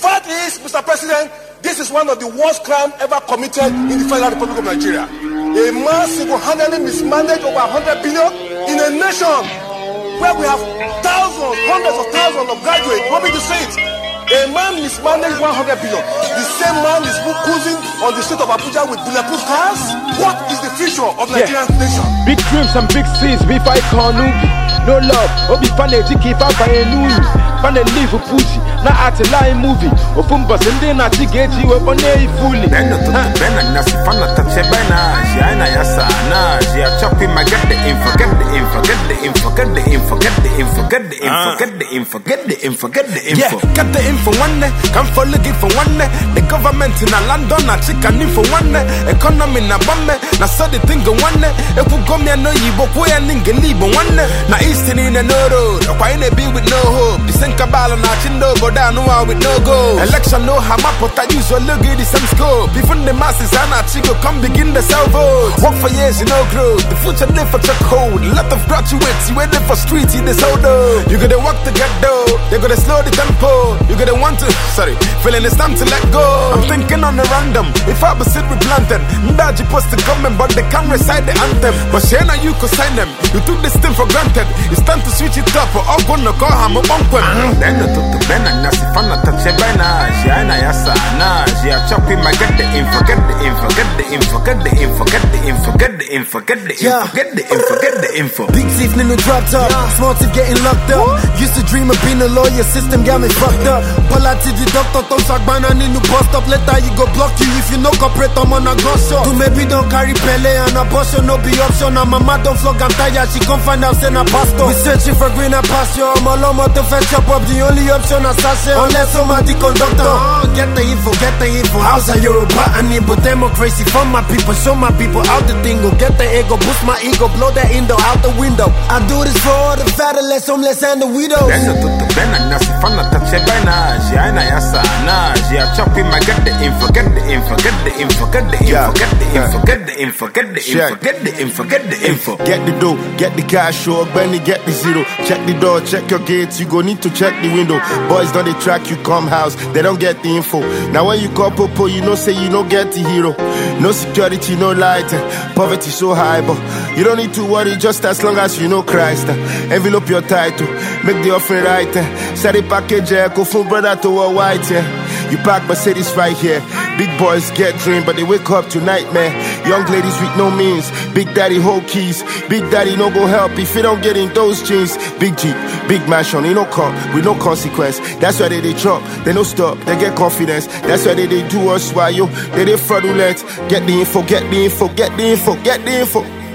fact is, Mr. President, this is one of the worst crimes ever committed in the Federal Republic of Nigeria. A man single-handedly mismanaged over 100 billion in a nation where we have thousands, hundreds of thousands of graduates hoping to say it. A man mismanaged 100 billion. The same man is cruising on the street of Abuja with bulletproof cars. What is the future of Nigerian nation? Big dreams and big seas, we fight Kanubi. No love, Obi Fane Jiki Papa Enu. Fane live pussy, na at a line movie. Ofumba Sende na Tigeji, weapon fully. Beno to Bena, Nasifana Tachebana, Giana Yasa, na, Gia chopping my get the info, get the info, get the info, get the info, get the info, get the info, get the info, get the info, get the info. Yeah, get the info one day, come for looking for one day. The government in a London, a chicken info one day. Economy na bombe, na so the thing go one day. If we come here, no, you book way and leave one day. Na Eastern in a no road, or why they be with no hope. The same cabal on our chindo, go down no one with no go. Election no hammer, but I use your look at the same scope. Even the masses are not chico, come begin the sell vote. Work for years, you know, growth. The future live for truck hold. A lot of graduates, you waiting for streets in this old though. You gotta walk to get though, they gotta slow the tempo. You gotta want to, feeling it's time to let go. I'm thinking on the random, if I was sit with planted, Mdaji supposed to come in, but they can't recite the anthem. But Shana, you could sign them, you took this thing for granted. It's time to switch it up, or I'm gonna call him a bunker. Then the took the Bena, Nasifana Tachebana, Giana Yasa, na, Gia chopping my get the info, get the info, get the info, get the info, get the info, get the info, get the info, get the info, get the info. Big thief in the dropped up, small thief getting locked up. Used to dream of being a lawyer, system got me fucked up. Pull out to the doctor, Tom Sagbana, need to bust up. Later you go block you if you no cooperate, I'm on a gun shot. To maybe don't carry Pele and abortion, no be option. And mama don't flog and tired, she come find out, send a pastor. We searching for greener pasture, I'm all on to fetch up, the only option is sashay. Unless somebody conductor, get the info, get the info. How's a Yoruba and Igbo democracy for my people, show my people how the thing go. Get the ego, boost my ego, blow that window out the window. I do this for all the fatherless, homeless and the widows. Then the took the Bena, Nasifana Tachebana, Giana Yasa, na, Gia chopping my get the info, get the info, get the info, get the info, get the info, get the info, get the info, get the info, get the info. Get the dough, get the cash, show Benny, get the zero. Check the door, check your gates, you go need to check the window. Boys don't they track you come house, they don't get the info. Now when you call Popo, you know say you don't get the hero. No security, no light, poverty so high, but you don't need to worry just as long as you know Christ. Envelope your title, make the offering right. Set a package, go from brother to a white. You park Mercedes right here. Big boys get dream, but they wake up to nightmare. Young ladies with no means, Big Daddy hold keys. Big Daddy no go help if you don't get in those jeans. Big Jeep, big mansion, you no come with no consequence. That's why they drop, they no stop, they get confidence. That's why they do us while you, they fraudulent. Get the info, get the info, get the info, get the info.